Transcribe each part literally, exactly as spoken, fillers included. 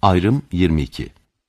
Ayrım yirmi iki.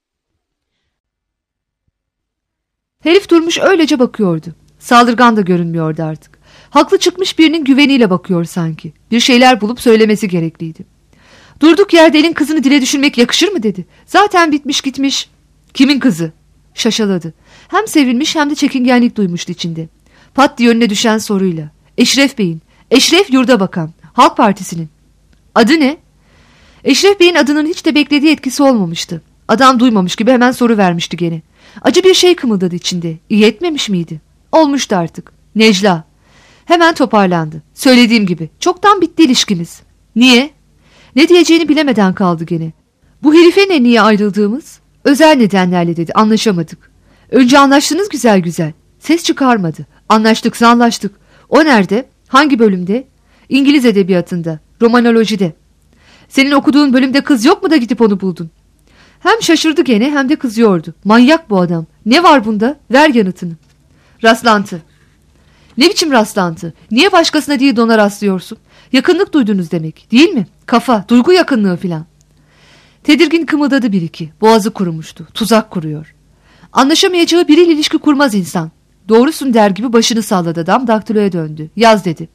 Herif durmuş öylece bakıyordu. Saldırgan da görünmüyordu artık. Haklı çıkmış birinin güveniyle bakıyor sanki. Bir şeyler bulup söylemesi gerekliydi. Durduk yerde elin kızını dile düşürmek yakışır mı dedi. Zaten bitmiş gitmiş. Kimin kızı? Şaşaladı. Hem sevinmiş hem de çekingenlik duymuştu içinde. Pat diye önüne düşen soruyla. Eşref Bey'in. Eşref Yurdabakan. Halk Partisi'nin. Adı ne? Eşref Bey'in adının hiç de beklediği etkisi olmamıştı. Adam duymamış gibi hemen soru vermişti gene. Acı bir şey kımıldadı içinde. İyi etmemiş miydi? Olmuştu artık. Necla. Hemen toparlandı. Söylediğim gibi. Çoktan bitti ilişkimiz. Niye? Ne diyeceğini bilemeden kaldı gene. Bu herife ne niye ayrıldığımız? Özel nedenlerle dedi. Anlaşamadık. Önce anlaştınız güzel güzel. Ses çıkarmadı. Anlaştıksa anlaştık. O nerede? Hangi bölümde? İngiliz edebiyatında. Romanolojide. Senin okuduğun bölümde kız yok mu da gidip onu buldun? Hem şaşırdı gene hem de kızıyordu. Manyak bu adam. Ne var bunda? Ver yanıtını. Rastlantı. Ne biçim rastlantı? Niye başkasına değil de ona rastlıyorsun? Yakınlık duydunuz demek, değil mi? Kafa, duygu yakınlığı filan. Tedirgin kımıldadı bir iki. Boğazı kurumuştu. Tuzak kuruyor. Anlaşamayacağı biriyle ilişki kurmaz insan. Doğrusun der gibi başını salladı adam, daktiloya döndü. Yaz dedi.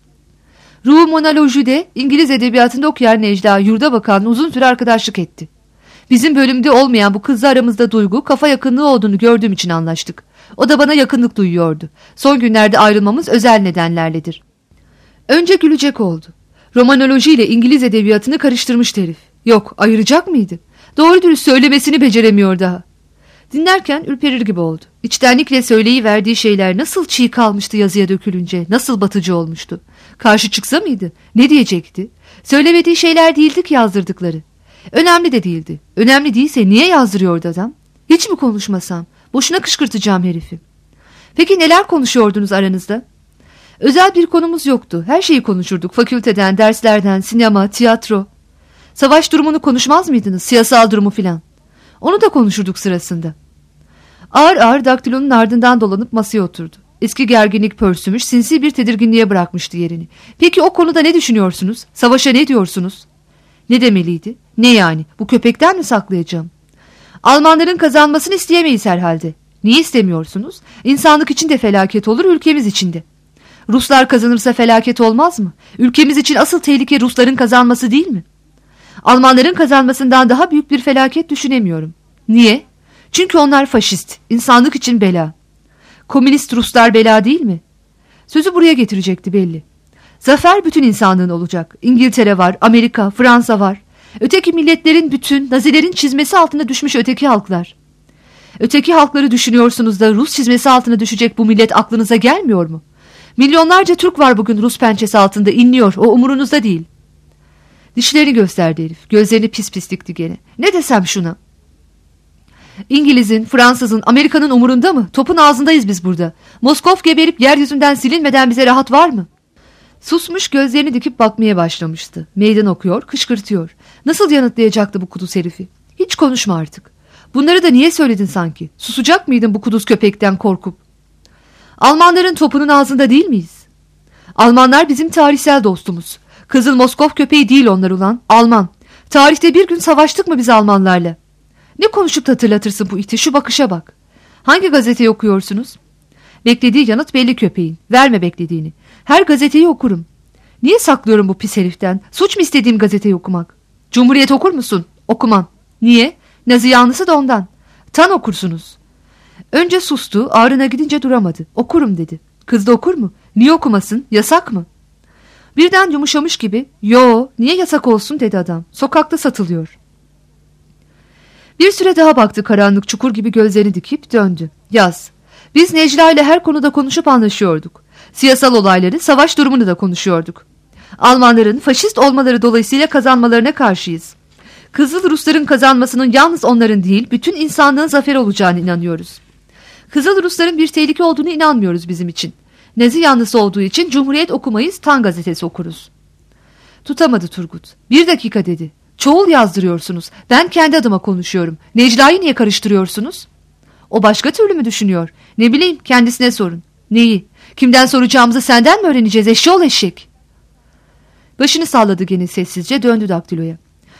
Romanolojide İngiliz edebiyatında okuyan Necla Yurdabakan'la uzun süre arkadaşlık etti. Bizim bölümde olmayan bu kızla aramızda duygu, kafa yakınlığı olduğunu gördüğüm için anlaştık. O da bana yakınlık duyuyordu. Son günlerde ayrılmamız özel nedenlerledir. Önce gülecek oldu. Romanoloji ile İngiliz edebiyatını karıştırmış herif. Yok, ayıracak mıydı? Doğru dürüst söylemesini beceremiyor daha. Dinlerken ürperir gibi oldu. İçtenlikle söyleyiverdiği şeyler nasıl çiğ kalmıştı yazıya dökülünce, nasıl batıcı olmuştu. Karşı çıksa mıydı? Ne diyecekti? Söylemediği şeyler değildi ki yazdırdıkları. Önemli de değildi. Önemli değilse niye yazdırıyordu adam? Hiç mi konuşmasam? Boşuna kışkırtacağım herifi. Peki neler konuşuyordunuz aranızda? Özel bir konumuz yoktu. Her şeyi konuşurduk. Fakülteden, derslerden, sinema, tiyatro. Savaş durumunu konuşmaz mıydınız? Siyasal durumu filan. Onu da konuşurduk sırasında. Ağır ağır daktilonun ardından dolanıp masaya oturdu. Eski gerginlik pörsümüş, sinsi bir tedirginliğe bırakmıştı yerini. Peki o konuda ne düşünüyorsunuz? Savaşa ne diyorsunuz? Ne demeliydi? Ne yani? Bu köpekten mi saklayacağım? Almanların kazanmasını isteyemeyiz herhalde. Niye istemiyorsunuz? İnsanlık için de felaket olur, ülkemiz için de. Ruslar kazanırsa felaket olmaz mı? Ülkemiz için asıl tehlike Rusların kazanması değil mi? Almanların kazanmasından daha büyük bir felaket düşünemiyorum. Niye? Çünkü onlar faşist, insanlık için bela. Komünist Ruslar bela değil mi? Sözü buraya getirecekti belli. Zafer bütün insanlığın olacak. İngiltere var, Amerika, Fransa var. Öteki milletlerin bütün, Nazilerin çizmesi altında düşmüş öteki halklar. Öteki halkları düşünüyorsunuz da Rus çizmesi altına düşecek bu millet aklınıza gelmiyor mu? Milyonlarca Türk var bugün Rus pençesi altında, inliyor, o umurunuzda değil. Dişlerini gösterdi herif, gözlerini pis pis dikti gene. Ne desem şuna? İngiliz'in, Fransız'ın, Amerika'nın umurunda mı? Topun ağzındayız biz burada. Moskov geberip yeryüzünden silinmeden bize rahat var mı? Susmuş, gözlerini dikip bakmaya başlamıştı. Meydan okuyor, kışkırtıyor. Nasıl yanıtlayacaktı bu kuduz herifi? Hiç konuşma artık. Bunları da niye söyledin sanki? Susacak mıydın bu kuduz köpekten korkup? Almanların topunun ağzında değil miyiz? Almanlar bizim tarihsel dostumuz. Kızıl Moskov köpeği değil onlar ulan. Alman. Tarihte bir gün savaştık mı biz Almanlarla? Ne konuşup da hatırlatırsın bu iti, şu bakışa bak. Hangi gazeteyi okuyorsunuz? Beklediği yanıt belli köpeğin. Verme beklediğini. Her gazeteyi okurum. Niye saklıyorum bu pis heriften? Suç mu istediğim gazeteyi okumak? Cumhuriyet okur musun? Okumam. Niye? Nazi yanlısı da ondan. Tan okursunuz. Önce sustu, ağrına gidince duramadı. Okurum dedi. Kız da okur mu? Niye okumasın? Yasak mı? Birden yumuşamış gibi, yo niye yasak olsun dedi adam. Sokakta satılıyor. Bir süre daha baktı, karanlık çukur gibi gözlerini dikip döndü. Yaz. Biz Necla ile her konuda konuşup anlaşıyorduk. Siyasal olayları, savaş durumunu da konuşuyorduk. Almanların faşist olmaları dolayısıyla kazanmalarına karşıyız. Kızıl Rusların kazanmasının yalnız onların değil, bütün insanlığın zaferi olacağını inanıyoruz. Kızıl Rusların bir tehlike olduğunu inanmıyoruz bizim için. Nazi yanlısı olduğu için Cumhuriyet okumayız, Tan gazetesi okuruz. Tutamadı Turgut. Bir dakika dedi. Çoğul yazdırıyorsunuz. Ben kendi adıma konuşuyorum. Necla'yı niye karıştırıyorsunuz? O başka türlü mü düşünüyor? Ne bileyim, kendisine sorun. Neyi? Kimden soracağımızı senden mi öğreneceğiz eşşoğlu eşek? Başını salladı gene sessizce, döndü daktiloya.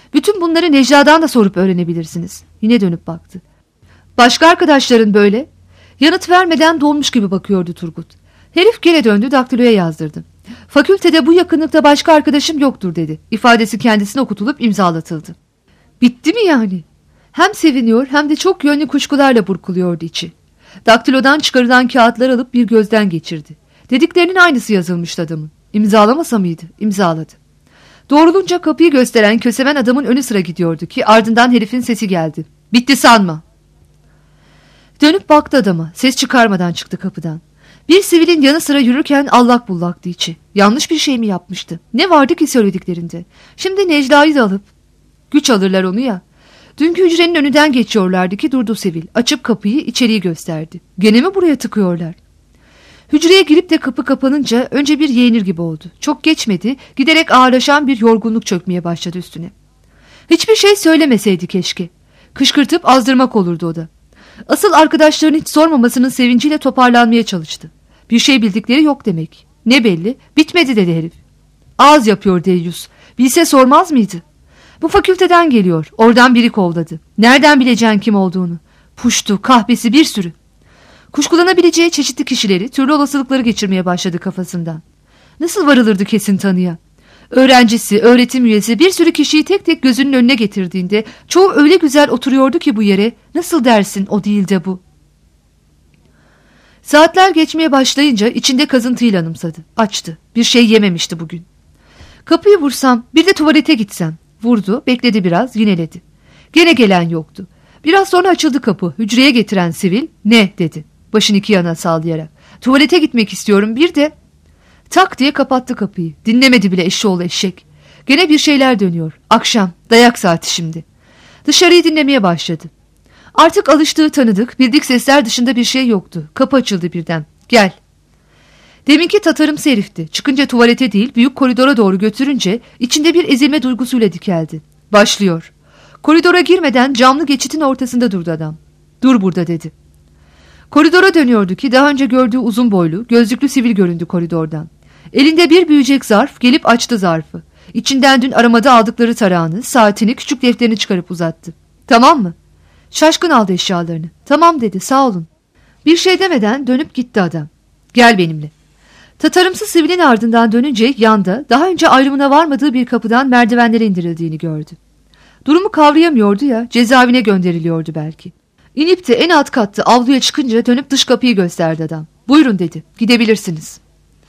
Bütün bunları Necla'dan da sorup öğrenebilirsiniz. Yine dönüp baktı. Başka arkadaşların böyle? Yanıt vermeden dolmuş gibi bakıyordu Turgut. Herif geri döndü, daktiloya yazdırdı. Fakültede bu yakınlıkta başka arkadaşım yoktur dedi. İfadesi kendisine okutulup imzalatıldı. Bitti mi yani? Hem seviniyor hem de çok yönlü kuşkularla burkuluyordu içi. Daktilodan çıkarılan kağıtlar alıp bir gözden geçirdi. Dediklerinin aynısı yazılmıştı adamın. İmzalamasa mıydı? İmzaladı. Doğrulunca kapıyı gösteren kösemen adamın önü sıra gidiyordu ki ardından herifin sesi geldi. Bitti sanma. Dönüp baktı adama. Ses çıkarmadan çıktı kapıdan. Bir sivilin yanı sıra yürürken allak bullaktı içi. Yanlış bir şey mi yapmıştı? Ne vardı ki söylediklerinde? Şimdi Necla'yı da alıp güç alırlar onu ya. Dünkü hücrenin önünden geçiyorlardı ki durdu Sevil. Açıp kapıyı, içeriği gösterdi. Gene mi buraya tıkıyorlar? Hücreye girip de kapı kapanınca önce bir yeğenir gibi oldu. Çok geçmedi, giderek ağırlaşan bir yorgunluk çökmeye başladı üstüne. Hiçbir şey söylemeseydi keşke. Kışkırtıp azdırmak olurdu o da. Asıl arkadaşlarının hiç sormamasının sevinciyle toparlanmaya çalıştı. Bir şey bildikleri yok demek. Ne belli? Bitmedi dedi herif. Ağız yapıyor deyyus. Bilse sormaz mıydı? Bu fakülteden geliyor. Oradan biri kovladı. Nereden bileceksin kim olduğunu? Puştu, kahpesi bir sürü. Kuşkulanabileceği çeşitli kişileri, türlü olasılıkları geçirmeye başladı kafasından. Nasıl varılırdı kesin tanıya? Öğrencisi, öğretim üyesi bir sürü kişiyi tek tek gözünün önüne getirdiğinde çoğu öyle güzel oturuyordu ki bu yere, nasıl dersin o değil de bu. Saatler geçmeye başlayınca içinde kazıntıyla anımsadı. Açtı. Bir şey yememişti bugün. Kapıyı vursam, bir de tuvalete gitsem. Vurdu, bekledi biraz, yineledi. Gene gelen yoktu. Biraz sonra açıldı kapı. Hücreye getiren sivil, ne dedi. Başını iki yana sallayarak. Tuvalete gitmek istiyorum bir de. Tak diye kapattı kapıyı. Dinlemedi bile eşşoğlu eşek. Gene bir şeyler dönüyor. Akşam, dayak saati şimdi. Dışarıyı dinlemeye başladı. Artık alıştığı tanıdık, bildik sesler dışında bir şey yoktu. Kapı açıldı birden. Gel. Deminki tatarımsı herifti. Çıkınca tuvalete değil, büyük koridora doğru götürünce içinde bir ezilme duygusuyla dikeldi. Başlıyor. Koridora girmeden camlı geçitin ortasında durdu adam. Dur burada dedi. Koridora dönüyordu ki daha önce gördüğü uzun boylu, gözlüklü sivil göründü koridordan. Elinde bir büyüyecek zarf, gelip açtı zarfı. İçinden dün aramada aldıkları tarağını, saatini, küçük defterini çıkarıp uzattı. Tamam mı? Şaşkın aldı eşyalarını. Tamam dedi, sağ olun. Bir şey demeden dönüp gitti adam. Gel benimle. Tatarımsı sivilin ardından dönünce yanda, daha önce ayrımına varmadığı bir kapıdan merdivenlere indirildiğini gördü. Durumu kavrayamıyordu ya, cezaevine gönderiliyordu belki. İnip de en alt katta avluya çıkınca dönüp dış kapıyı gösterdi adam. Buyurun dedi, gidebilirsiniz.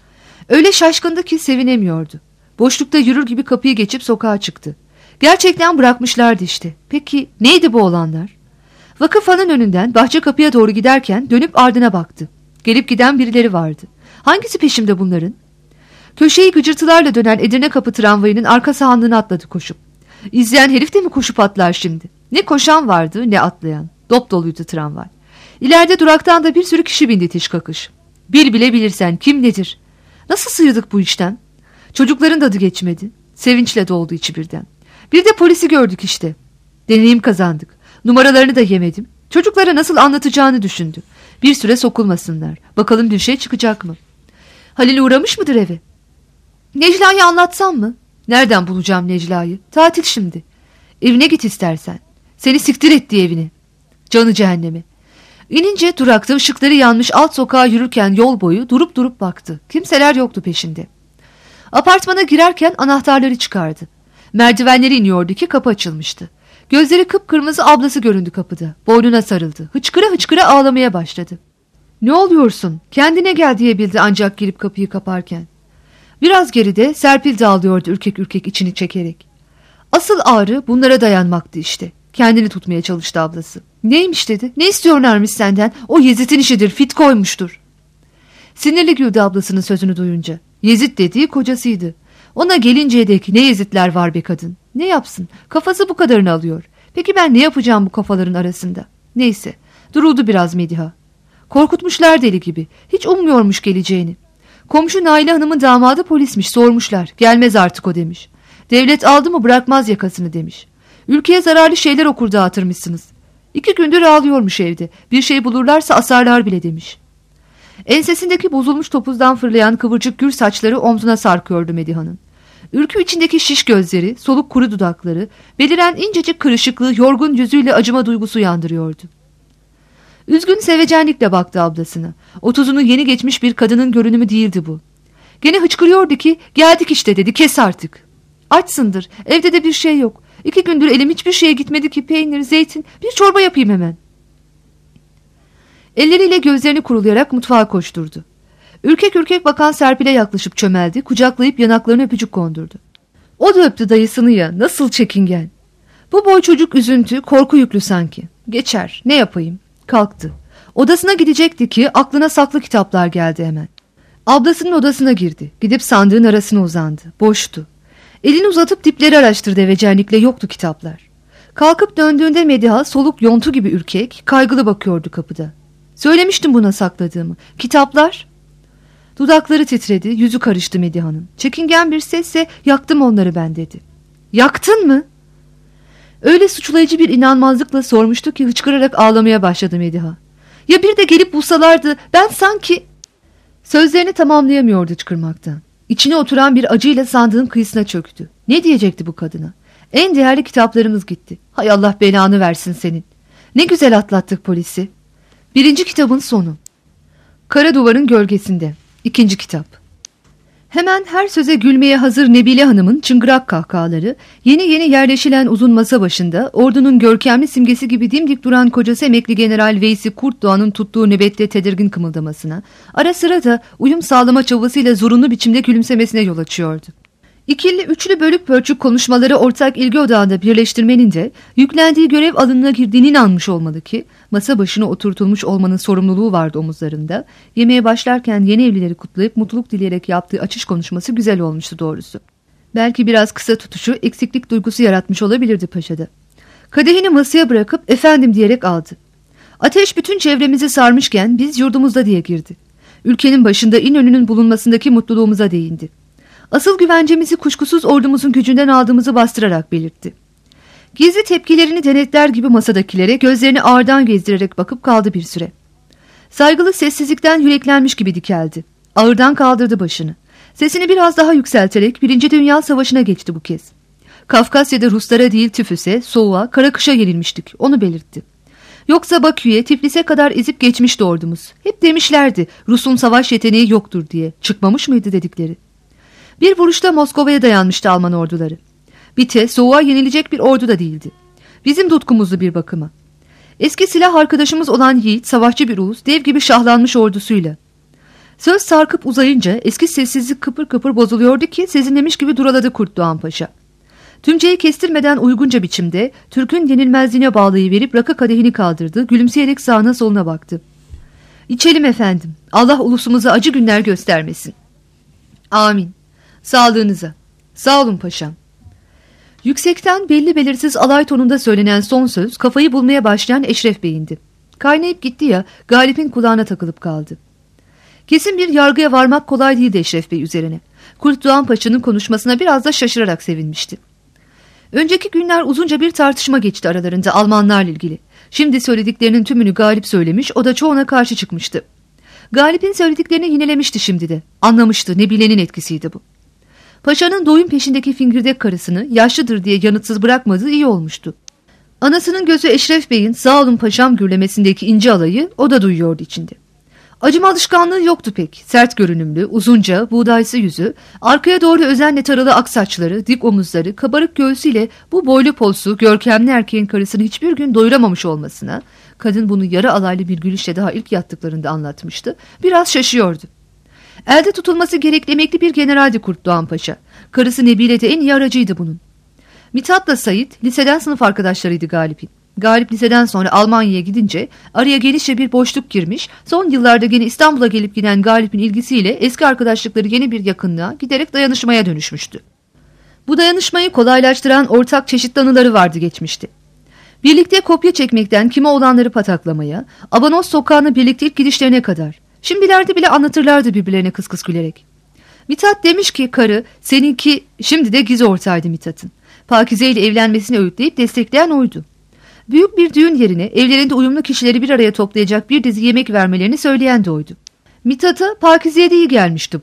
Öyle şaşkındı ki sevinemiyordu. Boşlukta yürür gibi kapıyı geçip sokağa çıktı. Gerçekten bırakmışlardı işte. Peki neydi bu olanlar? Vakıfhanın önünden bahçe kapıya doğru giderken dönüp ardına baktı. Gelip giden birileri vardı. Hangisi peşimde bunların? Köşeyi gıcırtılarla dönen Edirne Kapı tramvayının arka sahanlığına atladı koşup. İzleyen herif de mi koşup atlar şimdi? Ne koşan vardı ne atlayan. Dop doluydu tramvay. İleride duraktan da bir sürü kişi bindi tiş kakış. Bil bile bilirsen kim nedir? Nasıl sıyırdık bu işten? Çocukların da adı geçmedi. Sevinçle doldu içi birden. Bir de polisi gördük işte. Deneyim kazandık. Numaralarını da yemedim. Çocuklara nasıl anlatacağını düşündü. Bir süre sokulmasınlar. Bakalım bir şey çıkacak mı? Halil uğramış mıdır eve? Necla'yı anlatsam mı? Nereden bulacağım Necla'yı? Tatil şimdi. Evine git istersen. Seni siktir etti evine. Canı cehenneme. İnince durakta ışıkları yanmış alt sokağa yürürken yol boyu durup durup baktı. Kimseler yoktu peşinde. Apartmana girerken anahtarları çıkardı. Merdivenleri iniyordu ki kapı açılmıştı. Gözleri kıpkırmızı ablası göründü kapıda. Boynuna sarıldı. Hıçkıra hıçkıra ağlamaya başladı. Ne oluyorsun? Kendine gel diyebildi ancak girip kapıyı kaparken. Biraz geride Serpil dağılıyordu ürkek ürkek içini çekerek. Asıl ağrı bunlara dayanmaktı işte. Kendini tutmaya çalıştı ablası. Neymiş dedi. Ne istiyorlarmış senden? O Yezid'in işidir. Fit koymuştur. Sinirli güldü ablasının sözünü duyunca. Yezid dediği kocasıydı. Ona gelinceye dek ne Yezidler var be kadın. Ne yapsın? Kafası bu kadarını alıyor. Peki ben ne yapacağım bu kafaların arasında? Neyse. Duruldu biraz Mediha. Korkutmuşlar deli gibi. Hiç ummuyormuş geleceğini. Komşu Naile Hanım'ın damadı polismiş, sormuşlar. Gelmez artık o demiş. Devlet aldı mı bırakmaz yakasını demiş. Ülkeye zararlı şeyler okur dağıtırmışsınız. İki gündür ağlıyormuş evde. Bir şey bulurlarsa asarlar bile demiş. Ensesindeki bozulmuş topuzdan fırlayan kıvırcık gür saçları omzuna sarkıyordu Mediha'nın. Ürkü içindeki şiş gözleri, soluk kuru dudakları, beliren incecik kırışıklığı yorgun yüzüyle acıma duygusu yandırıyordu. Üzgün sevecenlikle baktı ablasına. Otuzunu yeni geçmiş bir kadının görünümü değildi bu. Gene hıçkırıyordu ki geldik işte dedi, kes artık. Açsındır, evde de bir şey yok. İki gündür elim hiçbir şeye gitmedi ki peynir, zeytin, bir çorba yapayım hemen. Elleriyle gözlerini kurulayarak mutfağa koşturdu. Ürkek ürkek bakan Serpil'e yaklaşıp çömeldi, kucaklayıp yanaklarına öpücük kondurdu. O da öptü dayısını ya, nasıl çekingen. Bu boy çocuk üzüntü, korku yüklü sanki. Geçer, ne yapayım? Kalktı. Odasına gidecekti ki aklına saklı kitaplar geldi hemen. Ablasının odasına girdi. Gidip sandığın arasına uzandı. Boştu. Elini uzatıp dipleri araştırdı vecenlikle, yoktu kitaplar. Kalkıp döndüğünde Mediha soluk yontu gibi ürkek, kaygılı bakıyordu kapıda. Söylemiştim buna sakladığımı. Kitaplar? Dudakları titredi, yüzü karıştı Mediha'nın. Çekingen bir sesle yaktım onları ben dedi. Yaktın mı? Öyle suçlayıcı bir inanmazlıkla sormuştu ki hıçkırarak ağlamaya başladı Mediha. Ya bir de gelip bulsalardı, ben sanki... Sözlerini tamamlayamıyordu hıçkırmaktan. İçine oturan bir acıyla sandığın kıyısına çöktü. Ne diyecekti bu kadına? En değerli kitaplarımız gitti. Hay Allah belanı versin senin. Ne güzel atlattık polisi. Birinci kitabın sonu. Kara duvarın gölgesinde. İkinci kitap. Hemen her söze gülmeye hazır Nebile Hanım'ın çıngırak kahkahaları, yeni yeni yerleşilen uzun masa başında ordunun görkemli simgesi gibi dimdik duran kocası emekli General Veysi Kurtdoğan'ın tuttuğu nöbette tedirgin kımıldamasına, ara sıra da uyum sağlama çabasıyla zorunlu biçimde gülümsemesine yol açıyordu. İkili üçlü bölük pörçük konuşmaları ortak ilgi odağında birleştirmenin de yüklendiği görev alanına girdiğini inanmış olmalı ki, masa başına oturtulmuş olmanın sorumluluğu vardı omuzlarında. Yemeğe başlarken yeni evlileri kutlayıp mutluluk dileyerek yaptığı açış konuşması güzel olmuştu doğrusu. Belki biraz kısa tutuşu eksiklik duygusu yaratmış olabilirdi paşada. Kadehini masaya bırakıp efendim diyerek aldı. Ateş bütün çevremizi sarmışken biz yurdumuzda diye girdi. Ülkenin başında İnönü'nün bulunmasındaki mutluluğumuza değindi. Asıl güvencemizi kuşkusuz ordumuzun gücünden aldığımızı bastırarak belirtti. Gizli tepkilerini denetler gibi masadakilere gözlerini ağırdan gezdirerek bakıp kaldı bir süre. Saygılı sessizlikten yüreklenmiş gibi dikeldi. Ağırdan kaldırdı başını. Sesini biraz daha yükselterek Birinci Dünya Savaşı'na geçti bu kez. Kafkasya'da Ruslara değil Tifüs'e, soğuğa, kara kışa yenilmiştik. Onu belirtti. Yoksa Bakü'ye, Tiflis'e kadar ezip geçmişti ordumuz. Hep demişlerdi Rus'un savaş yeteneği yoktur diye. Çıkmamış mıydı dedikleri. Bir vuruşta Moskova'ya dayanmıştı Alman orduları. Bite, soğuğa yenilecek bir ordu da değildi. Bizim tutkumuzdu bir bakıma. Eski silah arkadaşımız olan yiğit, savaşçı bir ulus, dev gibi şahlanmış ordusuyla. Söz sarkıp uzayınca eski sessizlik kıpır kıpır bozuluyordu ki sezinlemiş gibi duraladı Kurtdoğan Paşa. Tümceyi kestirmeden uygunca biçimde Türk'ün yenilmezliğine bağlayıverip rakı kadehini kaldırdı, gülümseyerek sağına soluna baktı. İçelim efendim, Allah ulusumuza acı günler göstermesin. Amin. Sağlığınıza. Sağ olun paşam. Yüksekten belli belirsiz alay tonunda söylenen son söz kafayı bulmaya başlayan Eşref Bey'indi. Kaynayıp gitti ya, Galip'in kulağına takılıp kaldı. Kesin bir yargıya varmak kolay değildi Eşref Bey üzerine. Kurtdoğan Paşa'nın konuşmasına biraz da şaşırarak sevinmişti. Önceki günler uzunca bir tartışma geçti aralarında Almanlarla ilgili. Şimdi söylediklerinin tümünü Galip söylemiş, o da çoğuna karşı çıkmıştı. Galip'in söylediklerini yinelemişti şimdi de. Anlamıştı, Nebile'nin etkisiydi bu. Paşa'nın doğum peşindeki fingirdek karısını yaşlıdır diye yanıtsız bırakmadığı iyi olmuştu. Anasının gözü Eşref Bey'in sağ olun paşam gürlemesindeki ince alayı o da duyuyordu içinde. Acıma alışkanlığı yoktu pek. Sert görünümlü, uzunca, buğdaysı yüzü, arkaya doğru özenle taralı ak saçları, dik omuzları, kabarık göğsüyle bu boylu poslu, görkemli erkeğin karısını hiçbir gün doyuramamış olmasına, kadın bunu yarı alaylı bir gülüşle daha ilk yattıklarında anlatmıştı, biraz şaşıyordu. Elde tutulması gerekli emekli bir generaldi Kurtdoğan Paşa. Karısı Nebile de en iyi aracıydı bunun. Mithat'la Sait liseden sınıf arkadaşlarıydı Galip'in. Galip liseden sonra Almanya'ya gidince araya genişçe bir boşluk girmiş, son yıllarda gene İstanbul'a gelip giden Galip'in ilgisiyle eski arkadaşlıkları yeni bir yakınlığa giderek dayanışmaya dönüşmüştü. Bu dayanışmayı kolaylaştıran ortak çeşitli anıları vardı geçmişti. Birlikte kopya çekmekten kime olanları pataklamaya, Abanos sokağına birlikte ilk gidişlerine kadar. Şimdilerde bile anlatırlardı birbirlerine kıs kıs gülerek. Mithat demiş ki karı seninki, şimdi de giz ortağıydı Mithat'ın. Pakize ile evlenmesini öğütleyip destekleyen oydu. Büyük bir düğün yerine evlerinde uyumlu kişileri bir araya toplayacak bir dizi yemek vermelerini söyleyen de oydu. Mithat'a Pakize'ye de iyi gelmişti bu.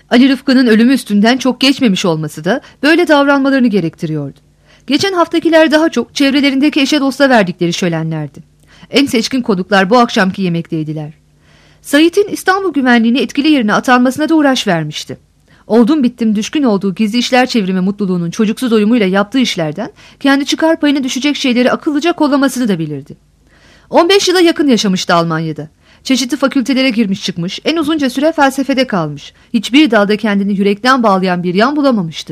Ali Rıfkı'nın ölümü üstünden çok geçmemiş olması da böyle davranmalarını gerektiriyordu. Geçen haftakiler daha çok çevrelerindeki eşe dosta verdikleri şölenlerdi. En seçkin konuklar bu akşamki yemekteydiler. Sait'in İstanbul güvenliğini etkili yerine atanmasına da uğraş vermişti. Oldum bittim düşkün olduğu gizli işler çevirme mutluluğunun çocuksuz doyumuyla yaptığı işlerden kendi çıkar payına düşecek şeyleri akıllıca kollamasını da bilirdi. on beş yıla yakın yaşamıştı Almanya'da. Çeşitli fakültelere girmiş çıkmış, en uzunca süre felsefede kalmış. Hiçbir dalda kendini yürekten bağlayan bir yan bulamamıştı.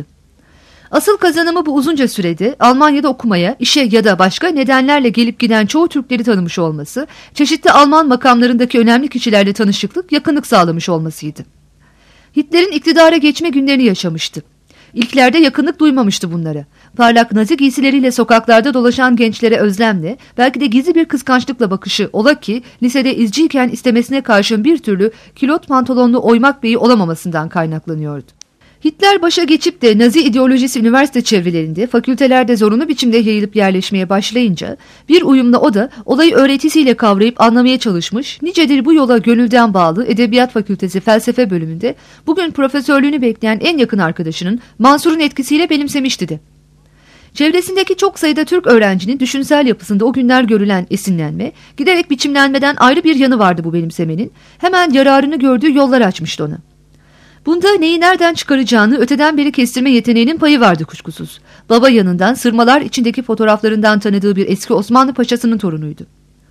Asıl kazanımı bu uzunca sürede Almanya'da okumaya, işe ya da başka nedenlerle gelip giden çoğu Türkleri tanımış olması, çeşitli Alman makamlarındaki önemli kişilerle tanışıklık, yakınlık sağlamış olmasıydı. Hitler'in iktidara geçme günlerini yaşamıştı. İlklerde yakınlık duymamıştı bunlara. Parlak Nazi giysileriyle sokaklarda dolaşan gençlere özlemle, belki de gizli bir kıskançlıkla bakışı ola ki lisede izciyken istemesine karşın bir türlü kilot pantolonlu oymak beyi olamamasından kaynaklanıyordu. Hitler başa geçip de Nazi ideolojisi üniversite çevrelerinde, fakültelerde zorunlu biçimde yayılıp yerleşmeye başlayınca bir uyumla o da olayı öğretisiyle kavrayıp anlamaya çalışmış, nicedir bu yola gönülden bağlı Edebiyat Fakültesi Felsefe bölümünde bugün profesörlüğünü bekleyen en yakın arkadaşının Mansur'un etkisiyle benimsemişti de. Çevresindeki çok sayıda Türk öğrencinin düşünsel yapısında o günler görülen esinlenme, giderek biçimlenmeden ayrı bir yanı vardı bu benimsemenin, hemen yararını gördüğü yollar açmıştı ona. Bunda neyi nereden çıkaracağını öteden beri kestirme yeteneğinin payı vardı kuşkusuz. Baba yanından sırmalar içindeki fotoğraflarından tanıdığı bir eski Osmanlı paşasının torunuydu.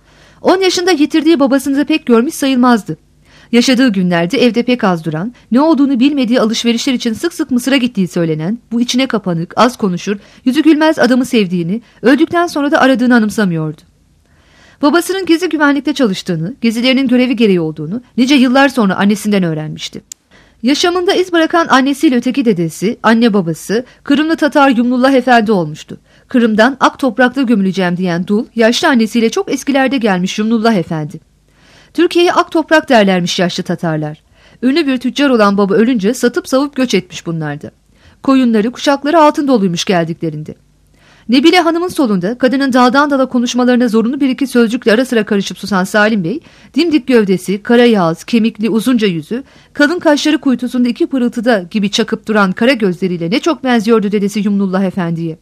on yaşında yitirdiği babasını da pek görmüş sayılmazdı. Yaşadığı günlerde evde pek az duran, ne olduğunu bilmediği alışverişler için sık sık Mısır'a gittiği söylenen, bu içine kapanık, az konuşur, yüzü gülmez adamı sevdiğini, öldükten sonra da aradığını anımsamıyordu. Babasının gizli güvenlikte çalıştığını, gezilerinin görevi gereği olduğunu nice yıllar sonra annesinden öğrenmişti. Yaşamında iz bırakan annesiyle öteki dedesi, anne babası, Kırımlı Tatar Yumnullah Efendi olmuştu. Kırım'dan ak toprakta gömüleceğim diyen dul, yaşlı annesiyle çok eskilerde gelmiş Yumnullah Efendi. Türkiye'ye ak toprak derlermiş yaşlı Tatarlar. Ünlü bir tüccar olan baba ölünce satıp savup göç etmiş bunlardı. Koyunları, kuşakları altın doluymuş geldiklerinde. Nebile Hanım'ın solunda kadının dağdan dala konuşmalarına zorunlu bir iki sözcükle ara sıra karışıp susan Salim Bey, dimdik gövdesi, kara yağız, kemikli uzunca yüzü, kalın kaşları kuytusunda iki pırıltıda gibi çakıp duran kara gözleriyle ne çok benziyordu dedesi Yumnullah Efendi'ye.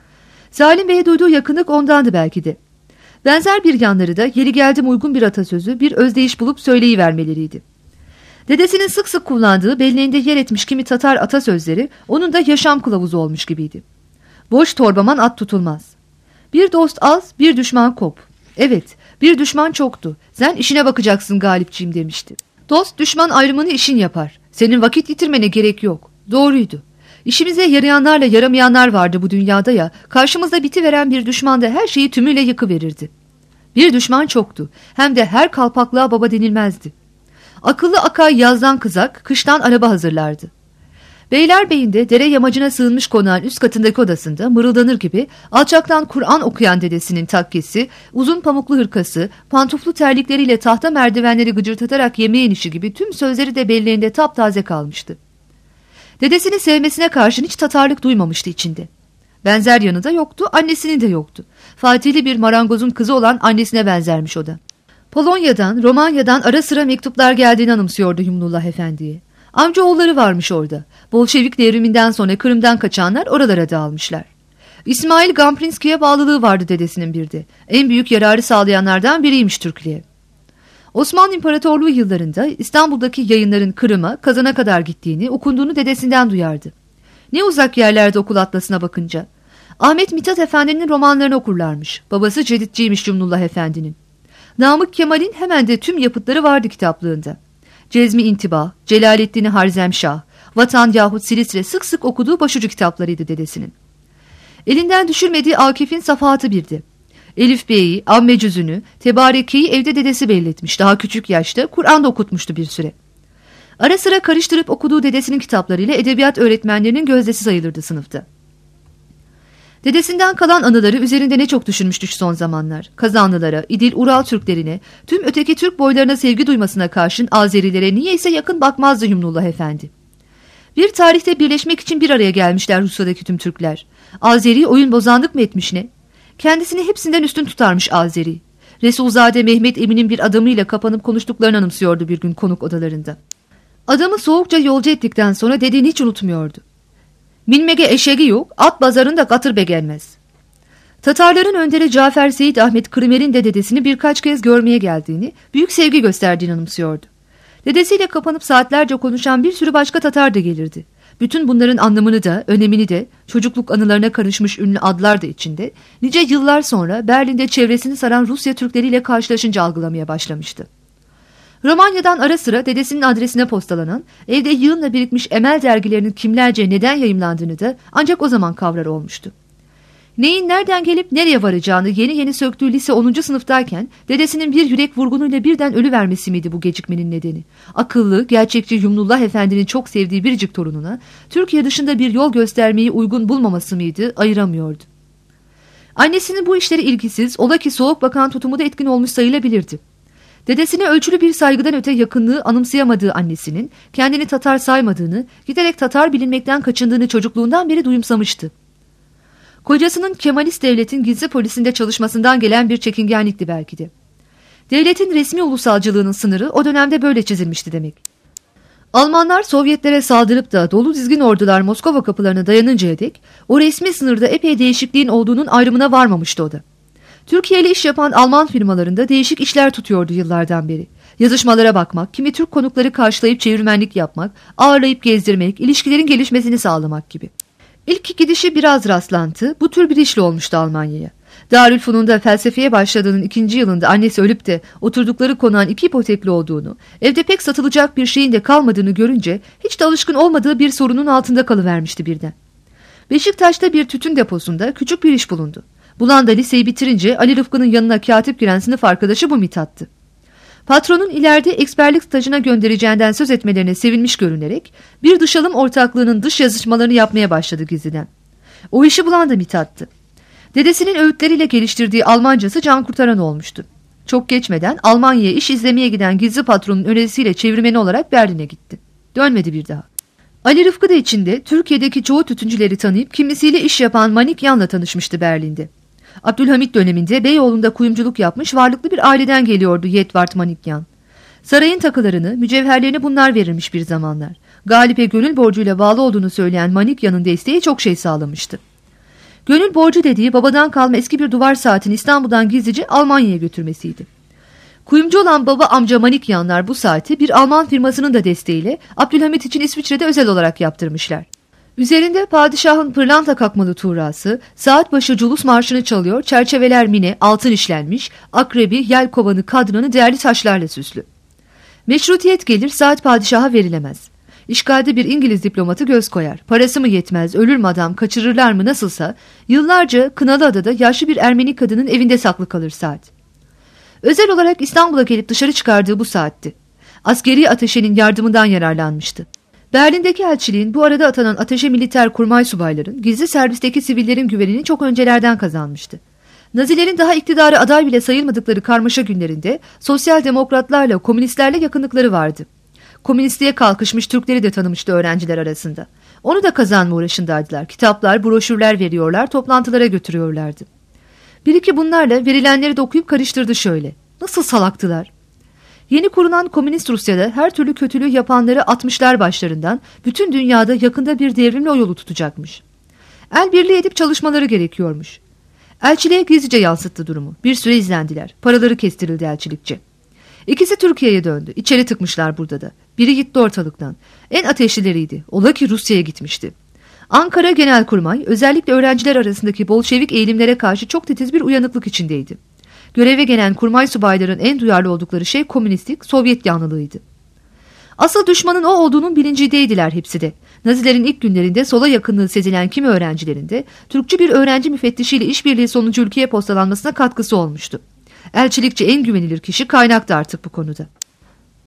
Salim Bey'e duyduğu yakınlık ondandı belki de. Benzer bir yanları da yeri geldim uygun bir atasözü, bir özdeyiş bulup söyleyivermeleriydi. Dedesinin sık sık kullandığı belleğinde yer etmiş kimi Tatar atasözleri onun da yaşam kılavuzu olmuş gibiydi. Boş torbaman at tutulmaz. Bir dost az, bir düşman kop. Evet, bir düşman çoktu. Sen işine bakacaksın Galipciğim demişti. Dost düşman ayrımını işin yapar. Senin vakit yitirmene gerek yok. Doğruydu. İşimize yarayanlarla yaramayanlar vardı bu dünyada ya, karşımızda bitiveren bir düşman da her şeyi tümüyle yıkıverirdi. Bir düşman çoktu. Hem de her kalpaklığa baba denilmezdi. Akıllı akay yazdan kızak, kıştan araba hazırlardı. Beylerbeyi'nde dere yamacına sığınmış konağın üst katındaki odasında mırıldanır gibi alçaktan Kur'an okuyan dedesinin takkesi, uzun pamuklu hırkası, pantuflu terlikleriyle tahta merdivenleri gıcırtatarak yemeğin işi gibi tüm sözleri de belleğinde taptaze kalmıştı. Dedesini sevmesine karşın hiç Tatarlık duymamıştı içinde. Benzer yanı da yoktu, annesinin de yoktu. Fatihli bir marangozun kızı olan annesine benzermiş o da. Polonya'dan, Romanya'dan ara sıra mektuplar geldiğini anımsıyordu Yumnullah Efendi'ye. Amcaoğulları varmış orada. Bolşevik devriminden sonra Kırım'dan kaçanlar oralara dağılmışlar. İsmail Gamprinski'ye bağlılığı vardı dedesinin bir de. En büyük yararı sağlayanlardan biriymiş Türklüğe. Osmanlı İmparatorluğu yıllarında İstanbul'daki yayınların Kırım'a, Kazan'a kadar gittiğini, okunduğunu dedesinden duyardı. Ne uzak yerlerde okul atlasına bakınca. Ahmet Mithat Efendi'nin romanlarını okurlarmış. Babası cedidciymiş Yumnullah Efendi'nin. Namık Kemal'in hemen de tüm yapıtları vardı kitaplığında. Cezmi İntibah, Celaleddin Harzemşah, Vatan yahut Silistre sık sık okuduğu başucu kitaplarıydı dedesinin. Elinden düşürmediği Akif'in Safahatı birdi. Elif Bey'i, Amme Cüzünü, Tebareke'yi evde dedesi belletmiş. Daha küçük yaşta Kur'an da okutmuştu bir süre. Ara sıra karıştırıp okuduğu dedesinin kitaplarıyla edebiyat öğretmenlerinin gözdesi sayılırdı sınıfta. Dedesinden kalan anıları üzerinde ne çok düşünmüştü şu son zamanlar. Kazanlılara, İdil Ural Türklerine, tüm öteki Türk boylarına sevgi duymasına karşın Azerilere niyeyse yakın bakmazdı Yumnullah Efendi. Bir tarihte birleşmek için bir araya gelmişler Rusya'daki tüm Türkler. Azeri oyun bozanlık mı etmiş ne? Kendisini hepsinden üstün tutarmış Azeri. Resulzade Mehmet Emin'in bir adamıyla kapanıp konuştuklarını anımsıyordu bir gün konuk odalarında. Adamı soğukça yolcu ettikten sonra dediğini hiç unutmuyordu. Minmege eşeği yok, at pazarında katır beğenmez. Tatarların önderi Cafer Seyit Ahmet Krimer'in de dedesini birkaç kez görmeye geldiğini, büyük sevgi gösterdiğini anımsıyordu. Dedesiyle kapanıp saatlerce konuşan bir sürü başka Tatar da gelirdi. Bütün bunların anlamını da, önemini de, çocukluk anılarına karışmış ünlü adlar da içinde, nice yıllar sonra Berlin'de çevresini saran Rusya Türkleriyle karşılaşınca algılamaya başlamıştı. Romanya'dan ara sıra dedesinin adresine postalanan, evde yığınla birikmiş Emel dergilerinin kimlerce neden yayımlandığını da ancak o zaman kavrar olmuştu. Neyin nereden gelip nereye varacağını yeni yeni söktüğü lise onuncu sınıftayken dedesinin bir yürek vurgunuyla birden ölüvermesi miydi bu gecikmenin nedeni? Akıllı, gerçekçi Yumrullah Efendi'nin çok sevdiği biricik torununa Türkiye dışında bir yol göstermeyi uygun bulmaması mıydı, ayıramıyordu. Annesinin bu işleri ilgisiz, ola ki soğuk bakan tutumu da etkin olmuş sayılabilirdi. Dedesine ölçülü bir saygıdan öte yakınlığı anımsayamadığı annesinin kendini Tatar saymadığını, giderek Tatar bilinmekten kaçındığını çocukluğundan beri duyumsamıştı. Kocasının Kemalist devletin gizli polisinde çalışmasından gelen bir çekingenlikti belki de. Devletin resmi ulusalcılığının sınırı o dönemde böyle çizilmişti demek. Almanlar Sovyetlere saldırıp da dolu dizgin ordular Moskova kapılarına dayanıncaya dek o resmi sınırda epey değişikliğin olduğunun ayrımına varmamıştı o da. Türkiye ile iş yapan Alman firmalarında değişik işler tutuyordu yıllardan beri. Yazışmalara bakmak, kimi Türk konukları karşılayıp çevirmenlik yapmak, ağırlayıp gezdirmek, ilişkilerin gelişmesini sağlamak gibi. İlk gidişi biraz rastlantı, bu tür bir işle olmuştu Almanya'ya. Darülfünun'da felsefeye başladığının ikinci yılında annesi ölüp de oturdukları konağın iki ipotekli olduğunu, evde pek satılacak bir şeyin de kalmadığını görünce hiç de alışkın olmadığı bir sorunun altında kalıvermişti birden. Beşiktaş'ta bir tütün deposunda küçük bir iş bulundu. Bulan da liseyi bitirince Ali Rıfkı'nın yanına katip giren sınıf arkadaşı bu Mithat'tı. Patronun ileride eksperlik stajına göndereceğinden söz etmelerine sevinmiş görünerek bir dışalım ortaklığının dış yazışmalarını yapmaya başladı gizliden. O işi bulan da Mithat'tı. Dedesinin öğütleriyle geliştirdiği Almancası can kurtaran olmuştu. Çok geçmeden Almanya'ya iş izlemeye giden gizli patronun önerisiyle çevirmeni olarak Berlin'e gitti. Dönmedi bir daha. Ali Rıfkı da içinde Türkiye'deki çoğu tütüncüleri tanıyıp kimisiyle iş yapan Manikyan'la tanışmıştı Berlin'de. Abdülhamit döneminde Beyoğlu'nda kuyumculuk yapmış varlıklı bir aileden geliyordu Yetvart Manikyan. Sarayın takılarını, mücevherlerini bunlar verirmiş bir zamanlar. Galip'e gönül borcuyla bağlı olduğunu söyleyen Manikyan'ın desteği çok şey sağlamıştı. Gönül borcu dediği babadan kalma eski bir duvar saatini İstanbul'dan gizlice Almanya'ya götürmesiydi. Kuyumcu olan baba amca Manikyanlar bu saati bir Alman firmasının da desteğiyle Abdülhamit için İsviçre'de özel olarak yaptırmışlar. Üzerinde padişahın pırlanta kakmalı tuğrası, saat başı culus marşını çalıyor, çerçeveler mine, altın işlenmiş, akrebi, yel kovanı, kadranı değerli taşlarla süslü. Meşrutiyet gelir, saat padişaha verilemez. İşgalde bir İngiliz diplomatı göz koyar. Parası mı yetmez, ölür mü adam, kaçırırlar mı nasılsa, yıllarca Kınalıada'da yaşlı bir Ermeni kadının evinde saklı kalır saat. Özel olarak İstanbul'a gelip dışarı çıkardığı bu saatti. Askeri ateşenin yardımından yararlanmıştı. Berlin'deki elçiliğin bu arada atanan ateşe militer kurmay subayların gizli servisteki sivillerin güvenini çok öncelerden kazanmıştı. Nazilerin daha iktidara aday bile sayılmadıkları karmaşa günlerinde sosyal demokratlarla komünistlerle yakınlıkları vardı. Komünistliğe kalkışmış Türkleri de tanımıştı öğrenciler arasında. Onu da kazanma uğraşındaydılar. Kitaplar, broşürler veriyorlar, toplantılara götürüyorlardı. Bir iki bunlarla verilenleri de okuyup karıştırdı şöyle. Nasıl salaktılar? Yeni kurulan komünist Rusya'da her türlü kötülüğü yapanları atmışlar başlarından, bütün dünyada yakında bir devrimle o yolu tutacakmış. El birliği edip çalışmaları gerekiyormuş. Elçiliğe gizlice yansıttı durumu. Bir süre izlendiler. Paraları kestirildi elçilikçe. İkisi Türkiye'ye döndü. İçeri tıkmışlar burada da. Biri gitti ortalıktan. En ateşlileriydi. Ola ki Rusya'ya gitmişti. Ankara Genelkurmay özellikle öğrenciler arasındaki Bolşevik eğilimlere karşı çok titiz bir uyanıklık içindeydi. Göreve gelen kurmay subayların en duyarlı oldukları şey komünistlik, Sovyet yanlılığıydı. Asıl düşmanın o olduğunun bilincindeydiler hepsi de. Nazilerin ilk günlerinde sola yakınlığı sezilen kimi öğrencilerinde Türkçü bir öğrenci müfettişiyle işbirliği sonucu ülkeye postalanmasına katkısı olmuştu. Elçilikçi en güvenilir kişi kaynaktı artık bu konuda.